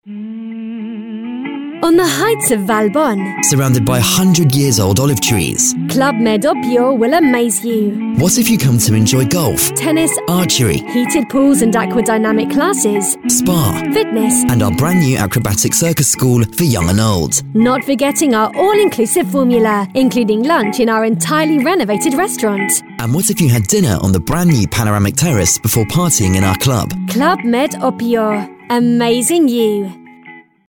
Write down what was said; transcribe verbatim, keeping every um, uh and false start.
On the heights of Valbonne, surrounded by one hundred years old olive trees, Club Med Opio will amaze you. what if you come to enjoy golf, Tennis, archery, heated pools and aquadynamic classes, spa, fitness, and our brand new acrobatic circus school for young and old? not forgetting our all-inclusive formula, including lunch in our entirely renovated restaurant. And what if you had dinner on the brand new panoramic terrace before partying in our club? Club Med Opio, amazing you.